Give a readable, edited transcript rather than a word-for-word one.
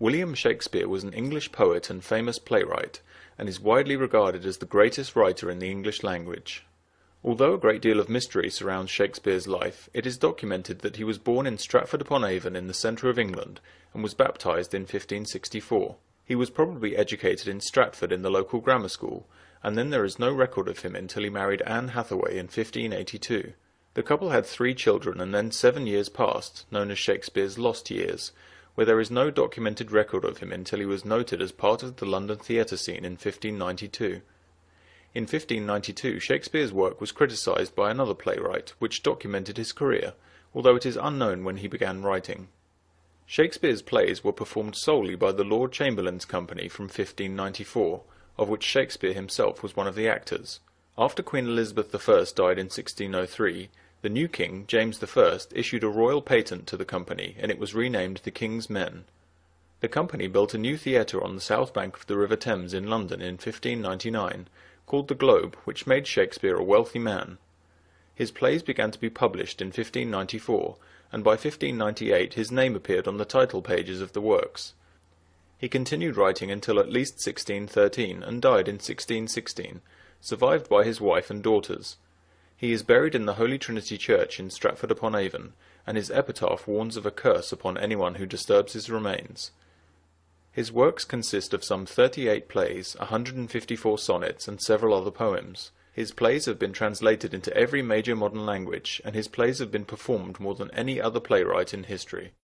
William Shakespeare was an English poet and famous playwright, and is widely regarded as the greatest writer in the English language. Although a great deal of mystery surrounds Shakespeare's life, it is documented that he was born in Stratford-upon-Avon in the centre of England, and was baptised in 1564. He was probably educated in Stratford in the local grammar school, and then there is no record of him until he married Anne Hathaway in 1582. The couple had 3 children, and then 7 years passed, known as Shakespeare's lost years, where there is no documented record of him until he was noted as part of the London theatre scene in 1592. In 1592 Shakespeare's work was criticised by another playwright, which documented his career, although it is unknown when he began writing. Shakespeare's plays were performed solely by the Lord Chamberlain's Company from 1594, of which Shakespeare himself was one of the actors. After Queen Elizabeth I died in 1603, the new king, James I, issued a royal patent to the company, and it was renamed the King's Men. The company built a new theatre on the south bank of the River Thames in London in 1599, called the Globe, which made Shakespeare a wealthy man. His plays began to be published in 1594, and by 1598 his name appeared on the title pages of the works. He continued writing until at least 1613, and died in 1616, survived by his wife and daughters. He is buried in the Holy Trinity Church in Stratford-upon-Avon, and his epitaph warns of a curse upon anyone who disturbs his remains. His works consist of some 38 plays, 154 sonnets, and several other poems. His plays have been translated into every major modern language, and his plays have been performed more than any other playwright in history.